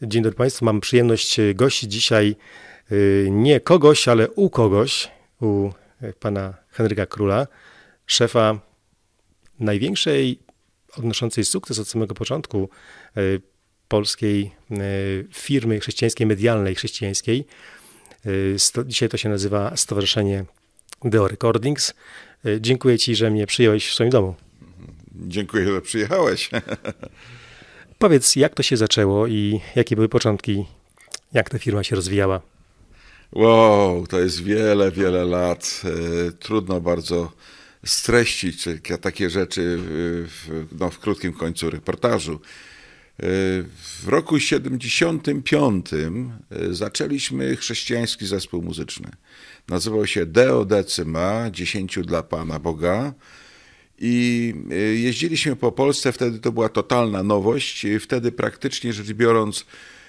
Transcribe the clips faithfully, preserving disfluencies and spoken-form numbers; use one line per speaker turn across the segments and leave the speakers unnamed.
Dzień dobry Państwu. Mam przyjemność gościć dzisiaj nie kogoś, ale u kogoś, u pana Henryka Króla, szefa największej, odnoszącej sukces od samego początku polskiej firmy chrześcijańskiej, medialnej chrześcijańskiej. Dzisiaj to się nazywa Stowarzyszenie Deo Recordings. Dziękuję Ci, że mnie przyjąłeś w swoim domu.
Dziękuję, że przyjechałeś.
Powiedz, jak to się zaczęło i jakie były początki, jak ta firma się rozwijała?
Wow, to jest wiele, wiele lat. Trudno bardzo streścić takie rzeczy w, no, w krótkim końcu reportażu. W roku siedemdziesiątym piątym zaczęliśmy chrześcijański zespół muzyczny. Nazywał się Deo Decima, dziesięciu dla Pana Boga. I jeździliśmy po Polsce, wtedy to była totalna nowość. Wtedy praktycznie rzecz biorąc,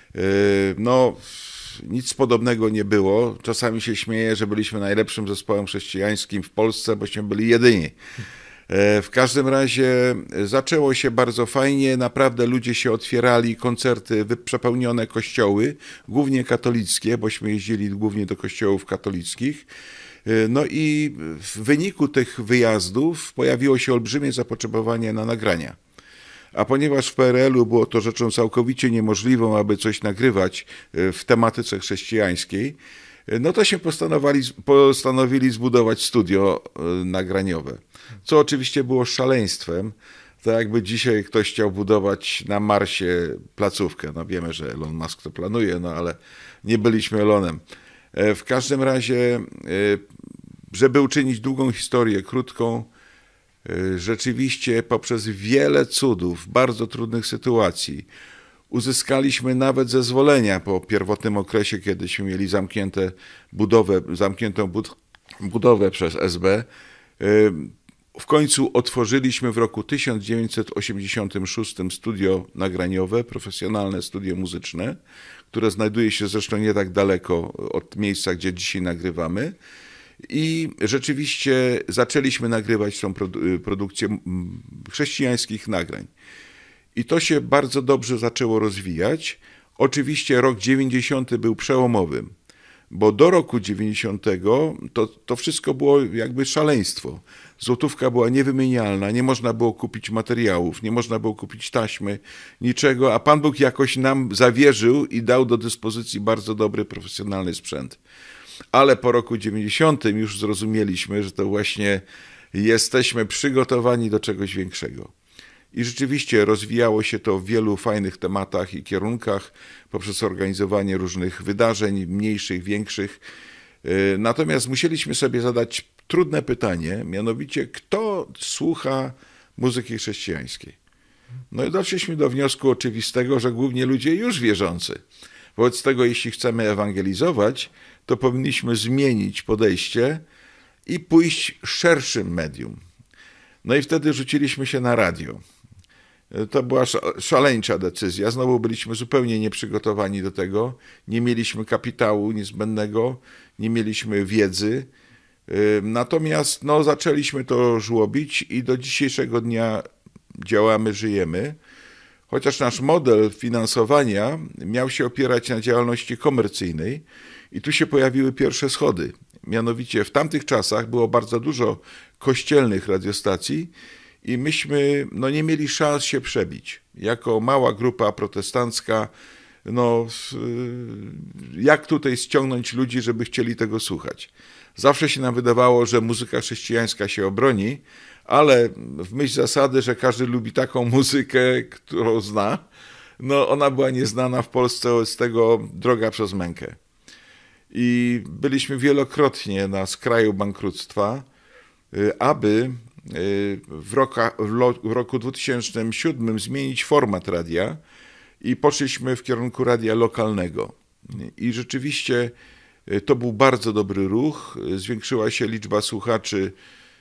no nic podobnego nie było. Czasami się śmieję, że byliśmy najlepszym zespołem chrześcijańskim w Polsce, bośmy byli jedyni. W każdym razie zaczęło się bardzo fajnie, naprawdę ludzie się otwierali, koncerty, przepełnione kościoły, głównie katolickie, bośmy jeździli głównie do kościołów katolickich. No i w wyniku tych wyjazdów pojawiło się olbrzymie zapotrzebowanie na nagrania. A ponieważ w P R L u było to rzeczą całkowicie niemożliwą, aby coś nagrywać w tematyce chrześcijańskiej, no to się postanowili, postanowili zbudować studio nagraniowe, co oczywiście było szaleństwem. Tak jakby dzisiaj ktoś chciał budować na Marsie placówkę. No wiemy, że Elon Musk to planuje, no ale nie byliśmy Elonem. W każdym razie, żeby uczynić długą historię krótką, rzeczywiście poprzez wiele cudów, bardzo trudnych sytuacji, uzyskaliśmy nawet zezwolenia po pierwotnym okresie, kiedyśmy mieli zamknięte budowę, zamkniętą bud budowę przez S B. W końcu otworzyliśmy w roku tysiąc dziewięćset osiemdziesiątym szóstym studio nagraniowe, profesjonalne studio muzyczne, które znajduje się zresztą nie tak daleko od miejsca, gdzie dzisiaj nagrywamy. I rzeczywiście zaczęliśmy nagrywać tą produ produkcję chrześcijańskich nagrań. I to się bardzo dobrze zaczęło rozwijać. Oczywiście rok dziewięćdziesiąty był przełomowym, bo do roku dziewięćdziesiątego to, to wszystko było jakby szaleństwo. Złotówka była niewymienialna, nie można było kupić materiałów, nie można było kupić taśmy, niczego, a Pan Bóg jakoś nam zawierzył i dał do dyspozycji bardzo dobry, profesjonalny sprzęt. Ale po roku dziewięćdziesiątym już zrozumieliśmy, że to właśnie jesteśmy przygotowani do czegoś większego. I rzeczywiście rozwijało się to w wielu fajnych tematach i kierunkach poprzez organizowanie różnych wydarzeń, mniejszych, większych. Natomiast musieliśmy sobie zadać trudne pytanie, mianowicie kto słucha muzyki chrześcijańskiej? No i doszliśmy do wniosku oczywistego, że głównie ludzie już wierzący. Wobec tego, jeśli chcemy ewangelizować, to powinniśmy zmienić podejście i pójść szerszym medium. No i wtedy rzuciliśmy się na radio. To była szaleńcza decyzja. Znowu byliśmy zupełnie nieprzygotowani do tego. Nie mieliśmy kapitału niezbędnego, nie mieliśmy wiedzy. Natomiast no, zaczęliśmy to żłobić i do dzisiejszego dnia działamy, żyjemy. Chociaż nasz model finansowania miał się opierać na działalności komercyjnej i tu się pojawiły pierwsze schody. Mianowicie w tamtych czasach było bardzo dużo kościelnych radiostacji i myśmy no, nie mieli szans się przebić. Jako mała grupa protestancka, no, jak tutaj ściągnąć ludzi, żeby chcieli tego słuchać? Zawsze się nam wydawało, że muzyka chrześcijańska się obroni, ale w myśl zasady, że każdy lubi taką muzykę, którą zna, no ona była nieznana w Polsce, z tego droga przez mękę. I byliśmy wielokrotnie na skraju bankructwa, aby w, roka, w roku dwutysięcznym siódmym zmienić format radia i poszliśmy w kierunku radia lokalnego. I rzeczywiście to był bardzo dobry ruch, zwiększyła się liczba słuchaczy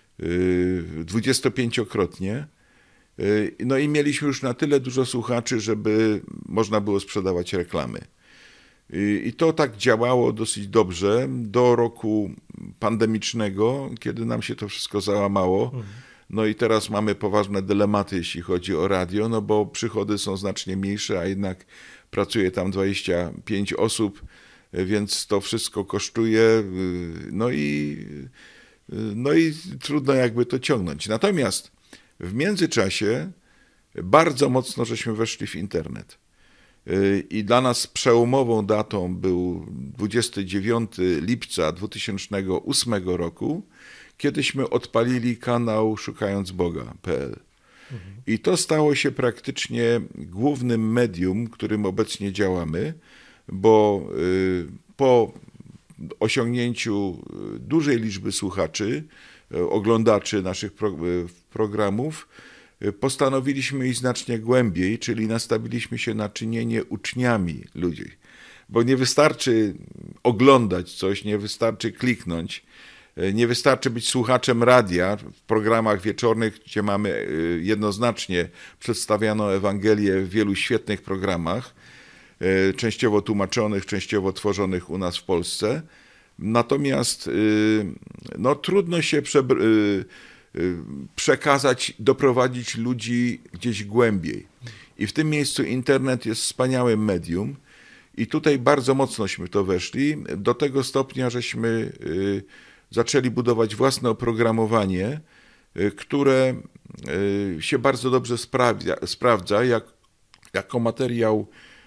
dwudziestopięciokrotnie. No i mieliśmy już na tyle dużo słuchaczy, żeby można było sprzedawać reklamy. I to tak działało dosyć dobrze do roku pandemicznego, kiedy nam się to wszystko załamało. No i teraz mamy poważne dylematy, jeśli chodzi o radio, no bo przychody są znacznie mniejsze, a jednak pracuje tam dwadzieścia pięć osób, więc to wszystko kosztuje, no i, no i trudno jakby to ciągnąć. Natomiast w międzyczasie bardzo mocno żeśmy weszli w internet. I dla nas przełomową datą był dwudziestego dziewiątego lipca dwa tysiące ósmego roku, kiedyśmy odpalili kanał szukając boga kropka p l. Mhm. I to stało się praktycznie głównym medium, którym obecnie działamy, bo po osiągnięciu dużej liczby słuchaczy, oglądaczy naszych pro, programów, postanowiliśmy iść znacznie głębiej, czyli nastawiliśmy się na czynienie uczniami ludzi. Bo nie wystarczy oglądać coś, nie wystarczy kliknąć, nie wystarczy być słuchaczem radia w programach wieczornych, gdzie mamy jednoznacznie przedstawianą Ewangelię w wielu świetnych programach, częściowo tłumaczonych, częściowo tworzonych u nas w Polsce. Natomiast no, trudno się prze, przekazać, doprowadzić ludzi gdzieś głębiej. I w tym miejscu internet jest wspaniałym medium i tutaj bardzo mocnośmy w to weszli, do tego stopnia, żeśmy zaczęli budować własne oprogramowanie, które się bardzo dobrze sprawdza, sprawdza jak, jako materiał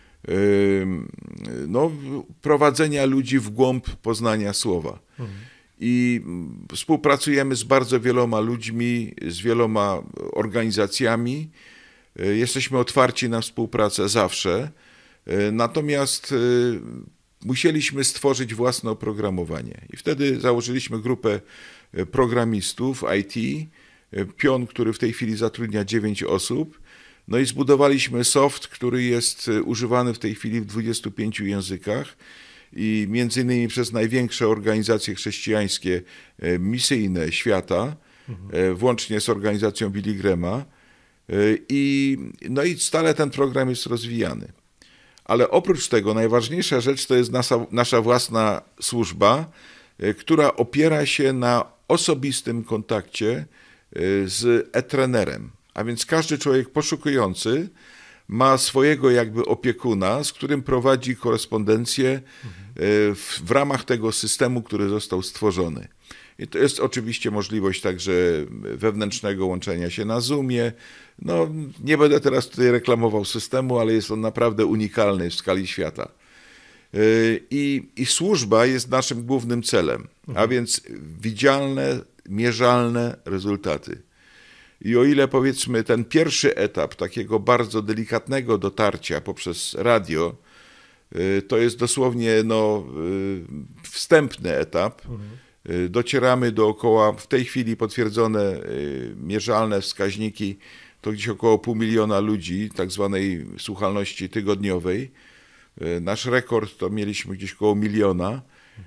no, prowadzenia ludzi w głąb poznania słowa. Mhm. I współpracujemy z bardzo wieloma ludźmi, z wieloma organizacjami. Jesteśmy otwarci na współpracę zawsze. Natomiast musieliśmy stworzyć własne oprogramowanie. I wtedy założyliśmy grupę programistów I T, Pion, który w tej chwili zatrudnia dziewięć osób. No i zbudowaliśmy soft, który jest używany w tej chwili w dwudziestu pięciu językach i między innymi przez największe organizacje chrześcijańskie misyjne świata, mhm. włącznie z organizacją Billy Grahama. I, no i stale ten program jest rozwijany. Ale oprócz tego najważniejsza rzecz to jest nasza, nasza własna służba, która opiera się na osobistym kontakcie z e-trenerem. A więc każdy człowiek poszukujący ma swojego jakby opiekuna, z którym prowadzi korespondencję w, w ramach tego systemu, który został stworzony. I to jest oczywiście możliwość także wewnętrznego łączenia się na Zoomie. No, nie będę teraz tutaj reklamował systemu, ale jest on naprawdę unikalny w skali świata. I, i służba jest naszym głównym celem, a więc widzialne, mierzalne rezultaty. I o ile powiedzmy ten pierwszy etap takiego bardzo delikatnego dotarcia poprzez radio, to jest dosłownie no, wstępny etap, mhm. docieramy dookoła, w tej chwili potwierdzone, mierzalne wskaźniki, to gdzieś około pół miliona ludzi, tak zwanej słuchalności tygodniowej. Nasz rekord to mieliśmy gdzieś około miliona.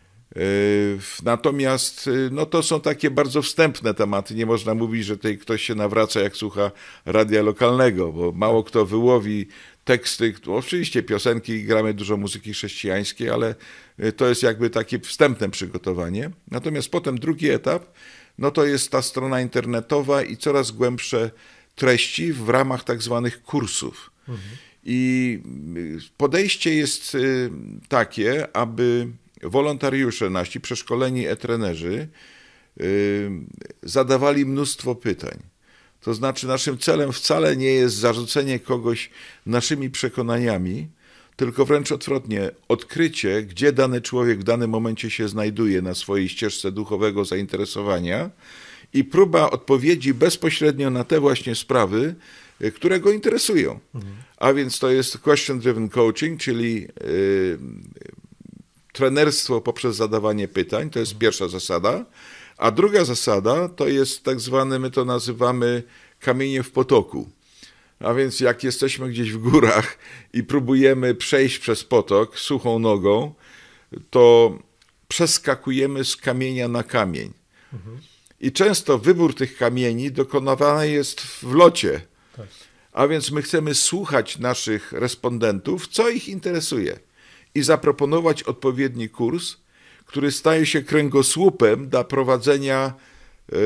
Natomiast no to są takie bardzo wstępne tematy. Nie można mówić, że tutaj ktoś się nawraca, jak słucha radia lokalnego, bo mało kto wyłowi teksty. Oczywiście piosenki, gramy dużo muzyki chrześcijańskiej, ale to jest jakby takie wstępne przygotowanie. Natomiast potem drugi etap, no to jest ta strona internetowa i coraz głębsze treści w ramach tak zwanych kursów. Mhm. I podejście jest takie, aby wolontariusze nasi, przeszkoleni e-trenerzy, zadawali mnóstwo pytań. To znaczy naszym celem wcale nie jest zarzucenie kogoś naszymi przekonaniami, tylko wręcz odwrotnie, odkrycie, gdzie dany człowiek w danym momencie się znajduje na swojej ścieżce duchowego zainteresowania i próba odpowiedzi bezpośrednio na te właśnie sprawy, które go interesują. Mhm. A więc to jest question-driven coaching, czyli y, trenerstwo poprzez zadawanie pytań, to jest mhm. pierwsza zasada. A druga zasada to jest tak zwany, my to nazywamy kamienie w potoku. A więc jak jesteśmy gdzieś w górach i próbujemy przejść przez potok suchą nogą, to przeskakujemy z kamienia na kamień. Mhm. I często wybór tych kamieni dokonywany jest w locie. Tak. A więc my chcemy słuchać naszych respondentów, co ich interesuje i zaproponować odpowiedni kurs, który staje się kręgosłupem dla prowadzenia y,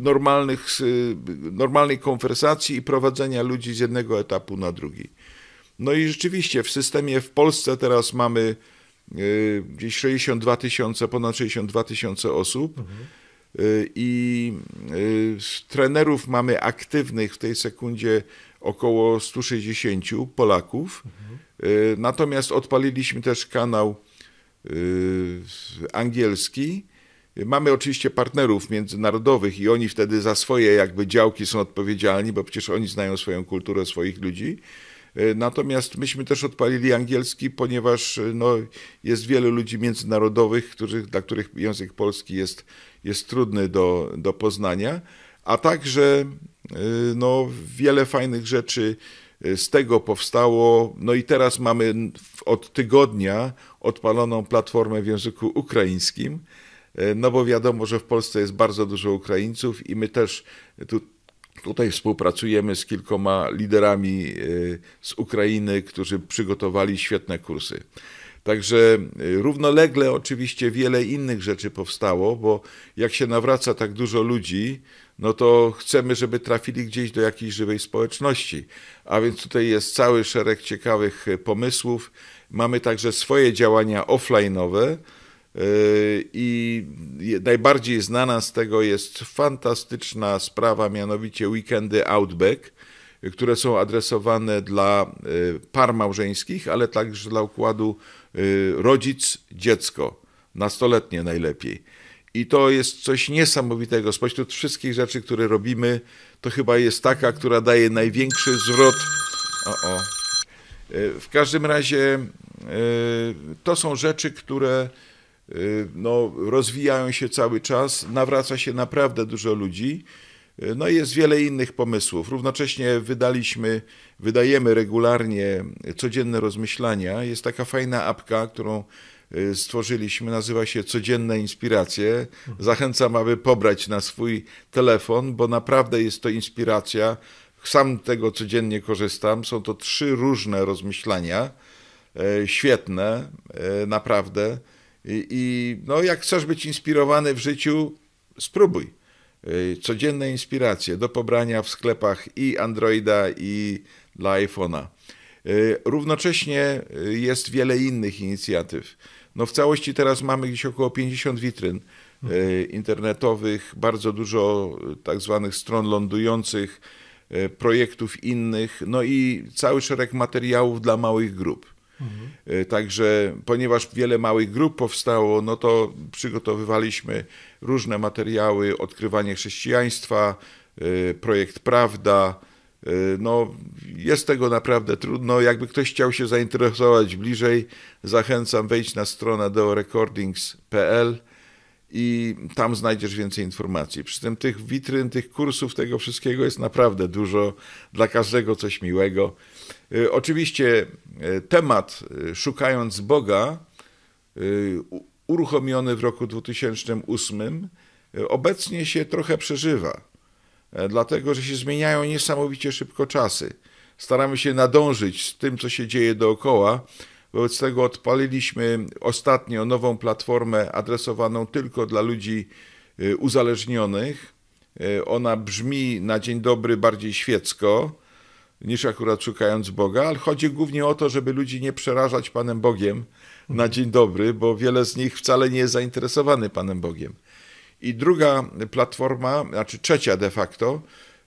normalnych, y, normalnej konwersacji i prowadzenia ludzi z jednego etapu na drugi. No i rzeczywiście w systemie w Polsce teraz mamy gdzieś sześćdziesiąt dwa tysiące, ponad sześćdziesiąt dwa tysiące osób. Mhm. I trenerów mamy aktywnych w tej sekundzie około sto sześćdziesiąt Polaków. Mhm. Natomiast odpaliliśmy też kanał angielski. Mamy oczywiście partnerów międzynarodowych i oni wtedy za swoje jakby działki są odpowiedzialni, bo przecież oni znają swoją kulturę, swoich ludzi. Natomiast myśmy też odpalili angielski, ponieważ no, jest wielu ludzi międzynarodowych, których, dla których język polski jest, jest trudny do, do poznania, a także no, wiele fajnych rzeczy z tego powstało. No i teraz mamy od tygodnia odpaloną platformę w języku ukraińskim, no bo wiadomo, że w Polsce jest bardzo dużo Ukraińców i my też tu Tutaj współpracujemy z kilkoma liderami z Ukrainy, którzy przygotowali świetne kursy. Także równolegle oczywiście wiele innych rzeczy powstało, bo jak się nawraca tak dużo ludzi, no to chcemy, żeby trafili gdzieś do jakiejś żywej społeczności. A więc tutaj jest cały szereg ciekawych pomysłów. Mamy także swoje działania offline'owe. I najbardziej znana z tego jest fantastyczna sprawa, mianowicie weekendy Outback, które są adresowane dla par małżeńskich, ale także dla układu rodzic-dziecko, nastoletnie najlepiej. I to jest coś niesamowitego. Spośród wszystkich rzeczy, które robimy, to chyba jest taka, która daje największy zwrot. O, o. W każdym razie to są rzeczy, które no, rozwijają się cały czas, nawraca się naprawdę dużo ludzi, no i jest wiele innych pomysłów. Równocześnie wydaliśmy, wydajemy regularnie codzienne rozmyślania. Jest taka fajna apka, którą stworzyliśmy, nazywa się Codzienne Inspiracje. Zachęcam, aby pobrać na swój telefon, bo naprawdę jest to inspiracja. Sam tego codziennie korzystam. Są to trzy różne rozmyślania, świetne, naprawdę. I, I no, jak chcesz być inspirowany w życiu, spróbuj. Codzienne inspiracje do pobrania w sklepach i Androida, i dla iPhone'a. Równocześnie jest wiele innych inicjatyw. No, w całości teraz mamy gdzieś około pięćdziesiąt witryn internetowych, bardzo dużo tak zwanych stron lądujących, projektów innych, no i cały szereg materiałów dla małych grup. Mhm. Także ponieważ wiele małych grup powstało, no to przygotowywaliśmy różne materiały, odkrywanie chrześcijaństwa, projekt Prawda. No, jest tego naprawdę trudno. Jakby ktoś chciał się zainteresować bliżej, zachęcam, wejdź na stronę deo recordings kropka p l i tam znajdziesz więcej informacji. Przy tym tych witryn, tych kursów, tego wszystkiego jest naprawdę dużo, dla każdego coś miłego. Oczywiście temat Szukając Boga, uruchomiony w roku dwutysięcznym ósmym, obecnie się trochę przeżywa, dlatego że się zmieniają niesamowicie szybko czasy. Staramy się nadążyć z tym, co się dzieje dookoła. Wobec tego odpaliliśmy ostatnio nową platformę adresowaną tylko dla ludzi uzależnionych. Ona brzmi na dzień dobry bardziej świecko niż akurat Szukając Boga, ale chodzi głównie o to, żeby ludzi nie przerażać Panem Bogiem na dzień dobry, bo wiele z nich wcale nie jest zainteresowany Panem Bogiem. I druga platforma, znaczy trzecia de facto,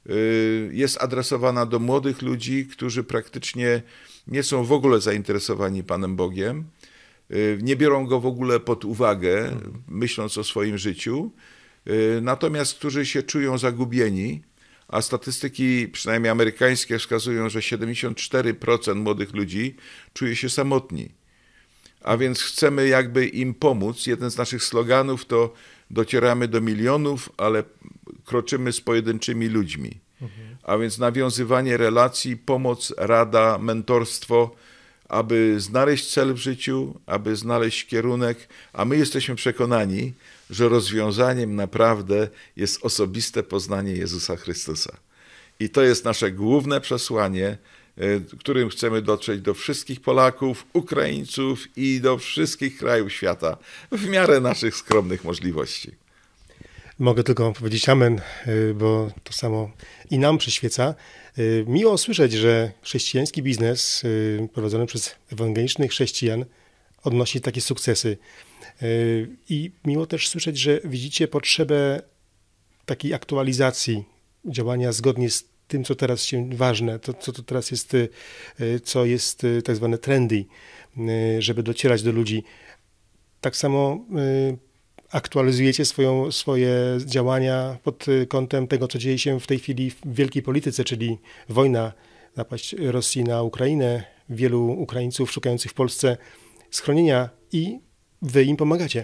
jest adresowana do młodych ludzi, którzy praktycznie nie są w ogóle zainteresowani Panem Bogiem, nie biorą Go w ogóle pod uwagę, myśląc o swoim życiu, natomiast którzy się czują zagubieni, a statystyki, przynajmniej amerykańskie, wskazują, że siedemdziesiąt cztery procent młodych ludzi czuje się samotni. A więc chcemy jakby im pomóc. Jeden z naszych sloganów to docieramy do milionów, ale kroczymy z pojedynczymi ludźmi. Mhm. A więc nawiązywanie relacji, pomoc, rada, mentorstwo, aby znaleźć cel w życiu, aby znaleźć kierunek, a my jesteśmy przekonani, że rozwiązaniem naprawdę jest osobiste poznanie Jezusa Chrystusa. I to jest nasze główne przesłanie, którym chcemy dotrzeć do wszystkich Polaków, Ukraińców i do wszystkich krajów świata w miarę naszych skromnych możliwości.
Mogę tylko powiedzieć amen, bo to samo i nam przyświeca. Miło słyszeć, że chrześcijański biznes prowadzony przez ewangelicznych chrześcijan odnosi takie sukcesy. I miło też słyszeć, że widzicie potrzebę takiej aktualizacji działania zgodnie z tym, co teraz się ważne, to, co to teraz jest, co jest tak zwane trendy, żeby docierać do ludzi. Tak samo aktualizujecie swoją, swoje działania pod kątem tego, co dzieje się w tej chwili w wielkiej polityce, czyli wojna, napaść Rosji na Ukrainę, wielu Ukraińców szukających w Polsce schronienia i wy im pomagacie.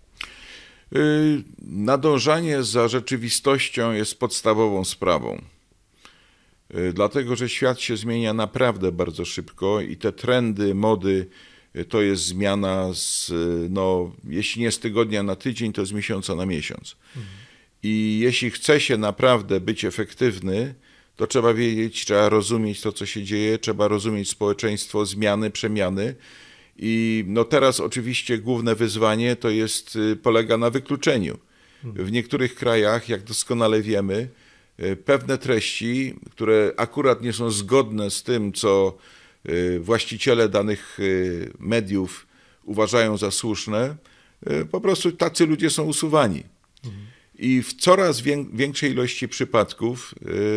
Nadążanie za rzeczywistością jest podstawową sprawą. Dlatego, że świat się zmienia naprawdę bardzo szybko i te trendy, mody, to jest zmiana z, no, jeśli nie z tygodnia na tydzień, to z miesiąca na miesiąc. Mhm. I jeśli chce się naprawdę być efektywny, to trzeba wiedzieć, trzeba rozumieć to, co się dzieje, trzeba rozumieć społeczeństwo, zmiany, przemiany. I no teraz oczywiście główne wyzwanie to jest, polega na wykluczeniu. Mhm. W niektórych krajach, jak doskonale wiemy, pewne treści, które akurat nie są zgodne z tym, co właściciele danych mediów uważają za słuszne, po prostu tacy ludzie są usuwani. Mhm. I w coraz większej ilości przypadków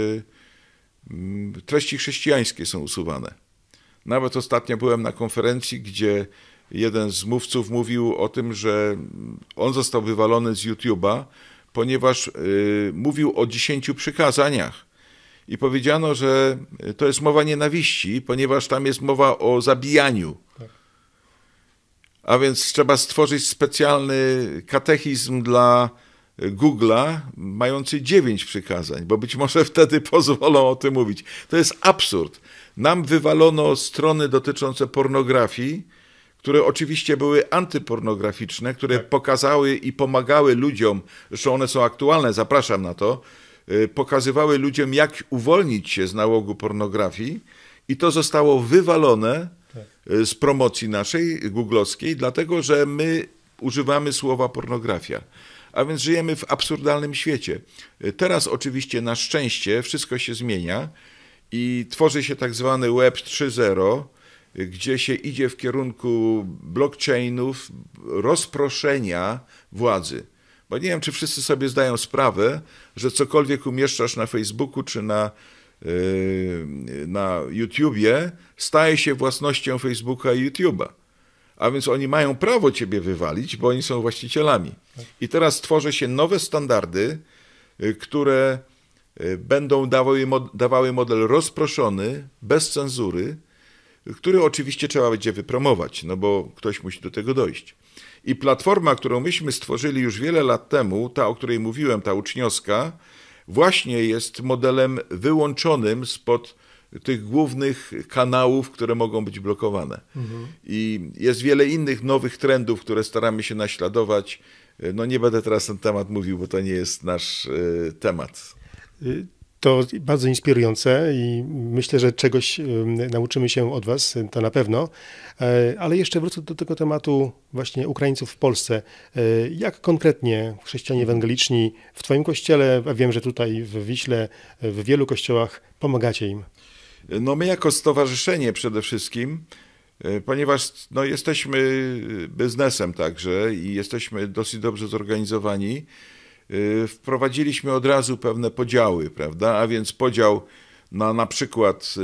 treści chrześcijańskie są usuwane. Nawet ostatnio byłem na konferencji, gdzie jeden z mówców mówił o tym, że on został wywalony z YouTube'a, ponieważ mówił o dziesięciu przykazaniach. I powiedziano, że to jest mowa nienawiści, ponieważ tam jest mowa o zabijaniu. Tak. A więc trzeba stworzyć specjalny katechizm dla Google'a, mający dziewięć przykazań, bo być może wtedy pozwolą o tym mówić. To jest absurd. Nam wywalono strony dotyczące pornografii, które oczywiście były antypornograficzne, które tak. pokazały i pomagały ludziom, zresztą one są aktualne, zapraszam na to, pokazywały ludziom, jak uwolnić się z nałogu pornografii i to zostało wywalone z promocji naszej, googlowskiej, dlatego, że my używamy słowa pornografia. A więc żyjemy w absurdalnym świecie. Teraz oczywiście na szczęście wszystko się zmienia i tworzy się tak zwany Web trzy zero, gdzie się idzie w kierunku blockchainów, rozproszenia władzy. Bo nie wiem, czy wszyscy sobie zdają sprawę, że cokolwiek umieszczasz na Facebooku czy na, yy, na YouTubie, staje się własnością Facebooka i YouTube'a. A więc oni mają prawo ciebie wywalić, bo oni są właścicielami. I teraz tworzy się nowe standardy, które będą dawały, dawały model rozproszony, bez cenzury, który oczywiście trzeba będzie wypromować, no bo ktoś musi do tego dojść. I platforma, którą myśmy stworzyli już wiele lat temu, ta, o której mówiłem, ta uczniowska, właśnie jest modelem wyłączonym spod tych głównych kanałów, które mogą być blokowane. Mhm. I jest wiele innych nowych trendów, które staramy się naśladować. No nie będę teraz ten temat mówił, bo to nie jest nasz y, temat.
To bardzo inspirujące i myślę, że czegoś nauczymy się od was, to na pewno. Ale jeszcze wrócę do tego tematu właśnie Ukraińców w Polsce. Jak konkretnie chrześcijanie ewangeliczni w twoim kościele, a wiem, że tutaj w Wiśle, w wielu kościołach pomagacie im?
No my jako stowarzyszenie przede wszystkim, ponieważ no, jesteśmy biznesem także i jesteśmy dosyć dobrze zorganizowani, wprowadziliśmy od razu pewne podziały, prawda? A więc podział na na przykład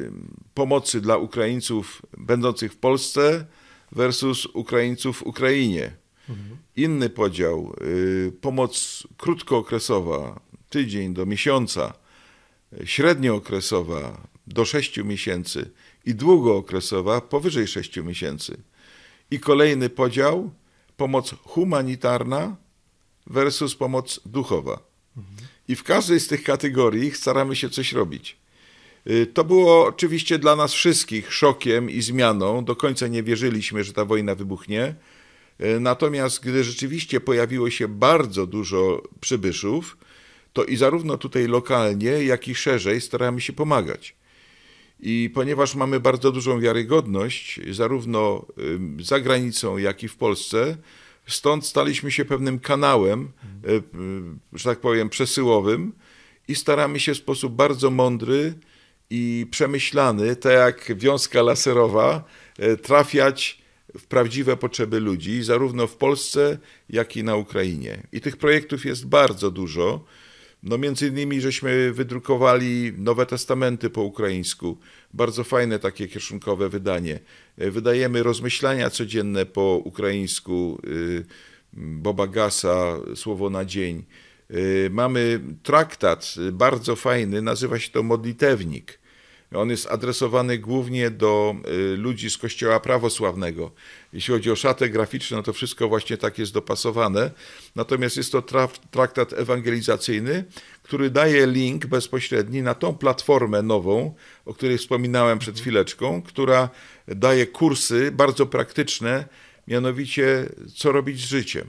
pomocy dla Ukraińców będących w Polsce versus Ukraińców w Ukrainie. Mhm. Inny podział, pomoc krótkookresowa, tydzień do miesiąca, średniookresowa do sześciu miesięcy i długookresowa powyżej sześciu miesięcy. I kolejny podział, pomoc humanitarna versus pomoc duchowa. Mhm. I w każdej z tych kategorii staramy się coś robić. To było oczywiście dla nas wszystkich szokiem i zmianą. Do końca nie wierzyliśmy, że ta wojna wybuchnie. Natomiast gdy rzeczywiście pojawiło się bardzo dużo przybyszów, to i zarówno tutaj lokalnie, jak i szerzej staramy się pomagać. I ponieważ mamy bardzo dużą wiarygodność, zarówno za granicą, jak i w Polsce, stąd staliśmy się pewnym kanałem, że tak powiem, przesyłowym i staramy się w sposób bardzo mądry i przemyślany, tak jak wiązka laserowa, trafiać w prawdziwe potrzeby ludzi, zarówno w Polsce, jak i na Ukrainie. I tych projektów jest bardzo dużo. No między innymi żeśmy wydrukowali Nowe Testamenty po ukraińsku. Bardzo fajne takie kieszonkowe wydanie. Wydajemy rozmyślania codzienne po ukraińsku Boba Gassa, Słowo na dzień. Mamy traktat bardzo fajny, nazywa się to Modlitewnik. On jest adresowany głównie do ludzi z Kościoła prawosławnego. Jeśli chodzi o szatę graficzną, no to wszystko właśnie tak jest dopasowane. Natomiast jest to traktat ewangelizacyjny, który daje link bezpośredni na tą platformę nową, o której wspominałem przed chwileczką, która daje kursy bardzo praktyczne, mianowicie co robić z życiem.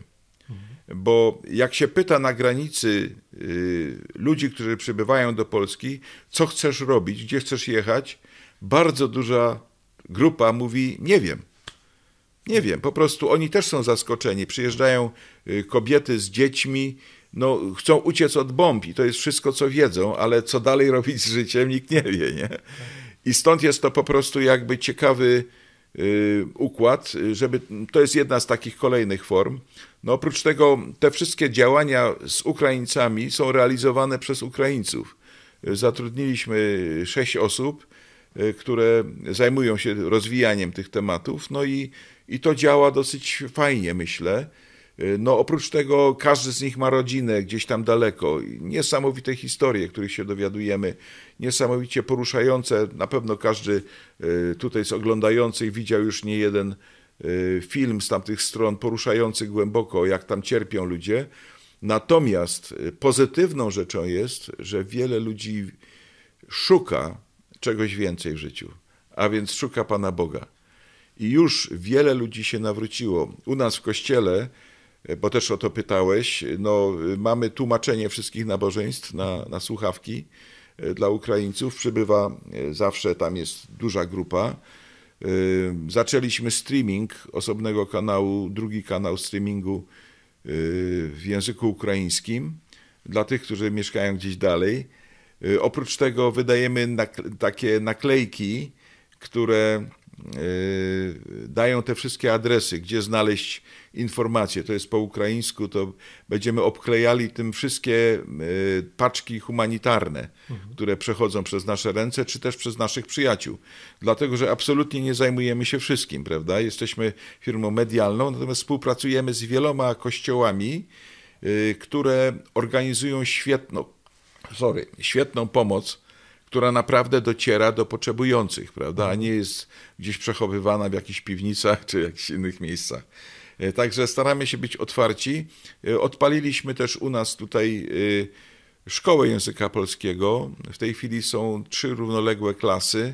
Bo jak się pyta na granicy y, ludzi, którzy przybywają do Polski, co chcesz robić, gdzie chcesz jechać, bardzo duża grupa mówi, nie wiem. Nie wiem, po prostu oni też są zaskoczeni. Przyjeżdżają y, kobiety z dziećmi, no, chcą uciec od bomb i to jest wszystko, co wiedzą, ale co dalej robić z życiem, nikt nie wie, nie? I stąd jest to po prostu jakby ciekawy y, układ, żeby, to jest jedna z takich kolejnych form. No oprócz tego te wszystkie działania z Ukraińcami są realizowane przez Ukraińców. Zatrudniliśmy sześć osób, które zajmują się rozwijaniem tych tematów, no i, i to działa dosyć fajnie, myślę. No oprócz tego każdy z nich ma rodzinę gdzieś tam daleko. Niesamowite historie, których się dowiadujemy, niesamowicie poruszające. Na pewno każdy tutaj z oglądających widział już nie jeden film z tamtych stron poruszający głęboko, jak tam cierpią ludzie. Natomiast pozytywną rzeczą jest, że wiele ludzi szuka czegoś więcej w życiu, a więc szuka Pana Boga. I już wiele ludzi się nawróciło. U nas w kościele, bo też o to pytałeś, no, mamy tłumaczenie wszystkich nabożeństw na, na słuchawki dla Ukraińców. Przybywa zawsze, tam jest duża grupa. Zaczęliśmy streaming osobnego kanału, drugi kanał streamingu w języku ukraińskim dla tych, którzy mieszkają gdzieś dalej. Oprócz tego wydajemy nakle- takie naklejki, które dają te wszystkie adresy, gdzie znaleźć informacje. To jest po ukraińsku, to będziemy obklejali tym wszystkie paczki humanitarne, mhm. które przechodzą przez nasze ręce, czy też przez naszych przyjaciół. Dlatego, że absolutnie nie zajmujemy się wszystkim, prawda? Jesteśmy firmą medialną, natomiast współpracujemy z wieloma kościołami, które organizują świetną, sorry, świetną pomoc, która naprawdę dociera do potrzebujących, prawda, a nie jest gdzieś przechowywana w jakichś piwnicach czy jakichś innych miejscach. Także staramy się być otwarci. Odpaliliśmy też u nas tutaj szkołę języka polskiego. W tej chwili są trzy równoległe klasy,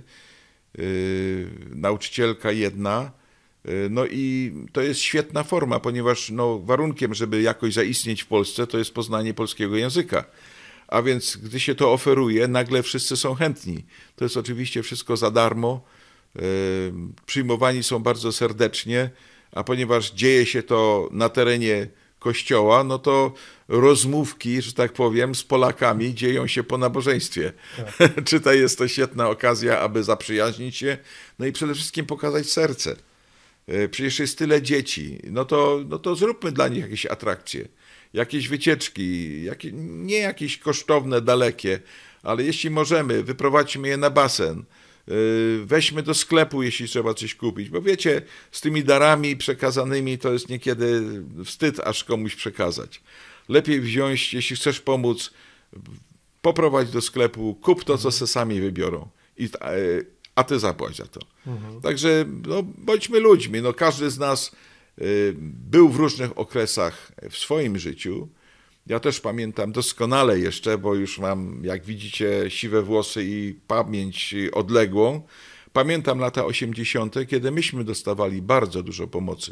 nauczycielka jedna. No i to jest świetna forma, ponieważ no, warunkiem, żeby jakoś zaistnieć w Polsce, to jest poznanie polskiego języka. A więc gdy się to oferuje, nagle wszyscy są chętni. To jest oczywiście wszystko za darmo. Przyjmowani są bardzo serdecznie, a ponieważ dzieje się to na terenie kościoła, no to rozmówki, że tak powiem, z Polakami dzieją się po nabożeństwie. Tak. Czy to jest to świetna okazja, aby zaprzyjaźnić się, no i przede wszystkim pokazać serce. Przecież jest tyle dzieci, no to, no to zróbmy dla nich jakieś atrakcje. Jakieś wycieczki, jakie, nie jakieś kosztowne, dalekie, ale jeśli możemy, wyprowadźmy je na basen, weźmy do sklepu, jeśli trzeba coś kupić, bo wiecie, z tymi darami przekazanymi to jest niekiedy wstyd aż komuś przekazać. Lepiej wziąć, jeśli chcesz pomóc, poprowadź do sklepu, kup to, co se sami wybiorą, i, a ty zapłać za to. Mhm. Także no, bądźmy ludźmi, no, każdy z nas był w różnych okresach w swoim życiu. Ja też pamiętam doskonale jeszcze, bo już mam, jak widzicie, siwe włosy i pamięć odległą. Pamiętam lata osiemdziesiąte, kiedy myśmy dostawali bardzo dużo pomocy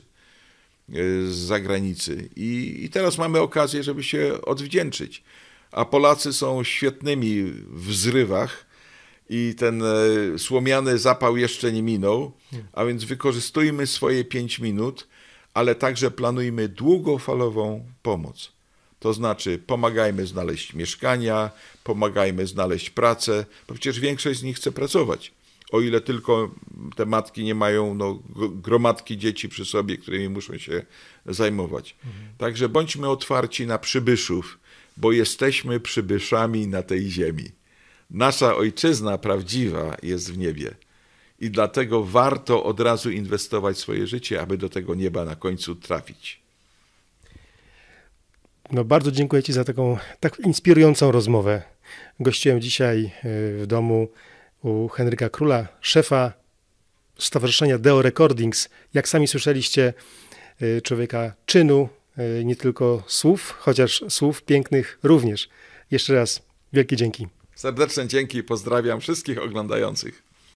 z zagranicy. I, i teraz mamy okazję, żeby się odwdzięczyć. A Polacy są świetnymi w zrywach i ten słomiany zapał jeszcze nie minął, a więc wykorzystujmy swoje pięć minut, ale także planujmy długofalową pomoc. To znaczy pomagajmy znaleźć mieszkania, pomagajmy znaleźć pracę, bo przecież większość z nich chce pracować. O ile tylko te matki nie mają no, gromadki dzieci przy sobie, którymi muszą się zajmować. Mhm. Także bądźmy otwarci na przybyszów, bo jesteśmy przybyszami na tej ziemi. Nasza ojczyzna prawdziwa jest w niebie i dlatego warto od razu inwestować swoje życie, aby do tego nieba na końcu trafić.
No bardzo dziękuję Ci za taką tak inspirującą rozmowę. Gościłem dzisiaj w domu u Henryka Króla, szefa Stowarzyszenia Deo Recordings. Jak sami słyszeliście, człowieka czynu, nie tylko słów, chociaż słów pięknych również. Jeszcze raz wielkie dzięki.
Serdeczne dzięki, pozdrawiam wszystkich oglądających.